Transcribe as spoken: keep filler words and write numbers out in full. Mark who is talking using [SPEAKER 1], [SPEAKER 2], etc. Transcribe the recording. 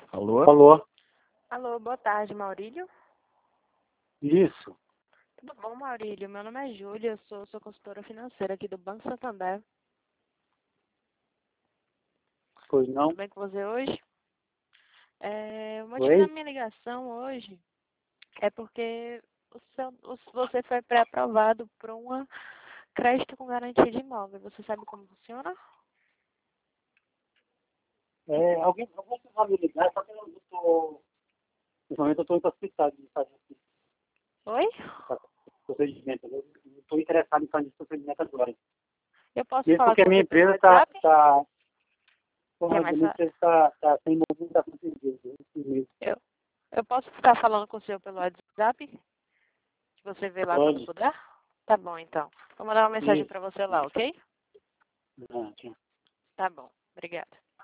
[SPEAKER 1] Alô?
[SPEAKER 2] Alô?
[SPEAKER 3] Alô, boa tarde, Maurílio.
[SPEAKER 2] Isso.
[SPEAKER 3] Tudo bom, Maurílio? Meu nome é Júlia, eu sou, sou consultora financeira aqui do Banco Santander.
[SPEAKER 2] Pois não?
[SPEAKER 3] Tudo bem com você hoje? É, o motivo da
[SPEAKER 2] Oi?
[SPEAKER 3] minha ligação hoje é porque o seu, o- você foi pré-aprovado para uma crédito com garantia de imóvel. Você sabe como funciona?
[SPEAKER 2] É, alguém, alguém vai me ligar, só que eu estou... Nesse momento eu estou incapacitado de fazer esse
[SPEAKER 3] Oi?
[SPEAKER 2] procedimento. Eu não estou interessado em fazer esse procedimento agora.
[SPEAKER 3] Eu posso
[SPEAKER 2] Mesmo
[SPEAKER 3] falar
[SPEAKER 2] porque a
[SPEAKER 3] com
[SPEAKER 2] minha
[SPEAKER 3] você pelo
[SPEAKER 2] empresa está...
[SPEAKER 3] WhatsApp?
[SPEAKER 2] Tá,
[SPEAKER 3] Que é
[SPEAKER 2] porra, a
[SPEAKER 3] mais
[SPEAKER 2] minha
[SPEAKER 3] fácil.
[SPEAKER 2] empresa está tá sem movimentação de dias, esse mês.
[SPEAKER 3] Eu, eu posso ficar falando com o senhor pelo WhatsApp? Que você vê lá quando
[SPEAKER 2] Pode?
[SPEAKER 3] puder? Tá bom, então. Vou mandar uma mensagem
[SPEAKER 2] Isso.
[SPEAKER 3] para você lá, ok?
[SPEAKER 2] Ah, tchau.
[SPEAKER 3] Tá bom. Obrigada.